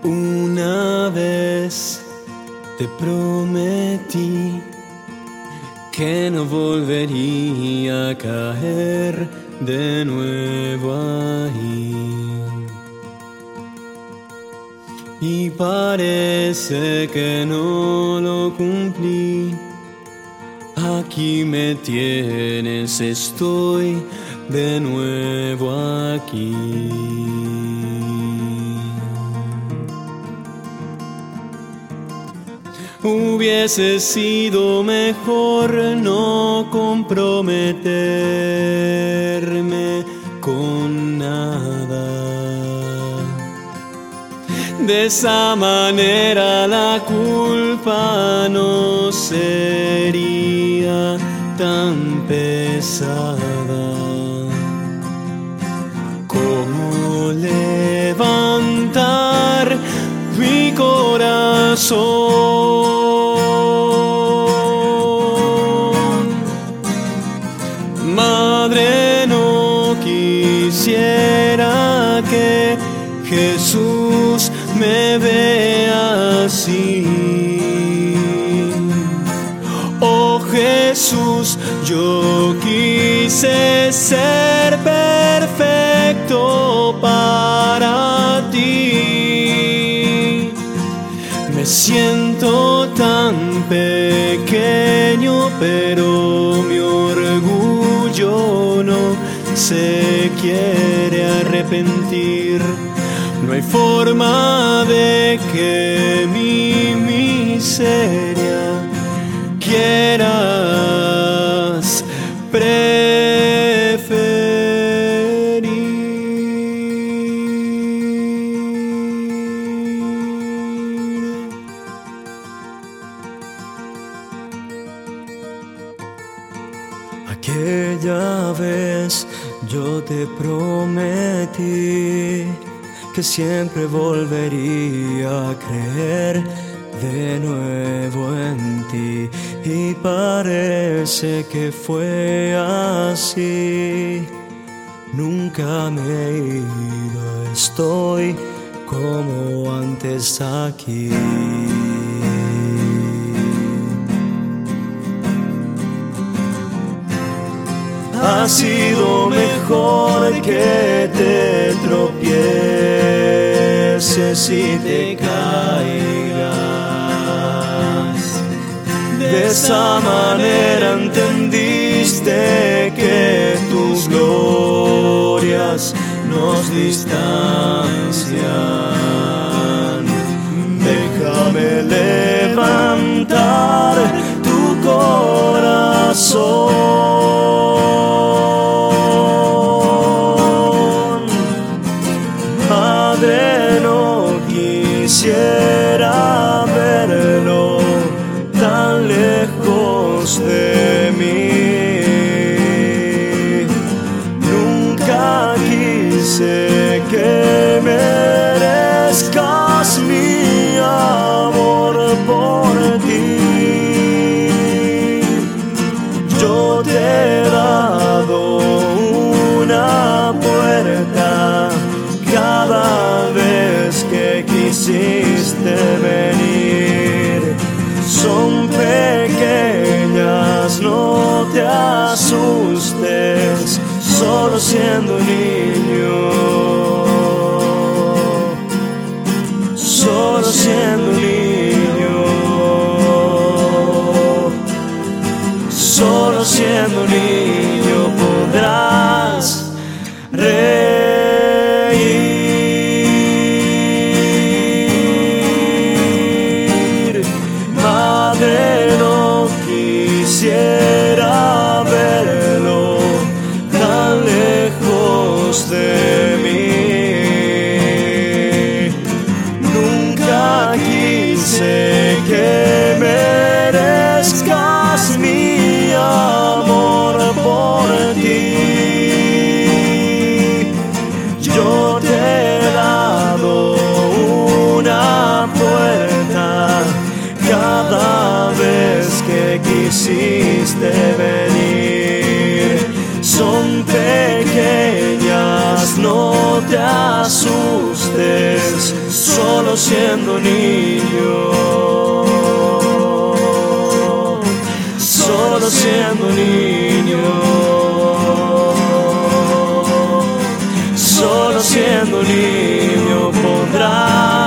Una vez te prometí que no volvería a caer de nuevo ahí. Y parece que no lo cumplí. Aquí me tienes, estoy de nuevo aquí. Hubiese sido mejor no comprometerme con nada. De esa manera la culpa no sería tan pesada. ¿Cómo levantar mi corazón? Madre, no quisiera que Jesús me vea así. Oh Jesús, yo quise ser perfecto para ti. Me siento tan pequeño, pero mi orgullo no se quiere arrepentir. No hay forma de que mi miseria quieras preferir. Aquella vez yo te prometí que siempre volvería a creer de nuevo en ti, y parece que fue así. Nunca me he ido, estoy como antes aquí. Ha sido mejor que te tropieces y te caigas. De esa manera entendiste que tus glorias nos distancian. Déjame levantar tu corazón. Madre, no quisiera verlo tan lejos de mí. Nunca quise que merezcas mi amor por ti. Yo te he dado una puerta cada vez que quisiste venir. Son pequeñas, no te asustes, solo siendo niño. Solo siendo niño. Solo siendo niño podrás reír. Madre, no quisiera verlo tan lejos de mí. Nunca quise que merezcas mi amor por ti. Yo te he dado una puerta cada vez que quisiste venir. Son pequeñas, no te asustes, solo siendo niño, solo siendo niño, solo siendo niño podrás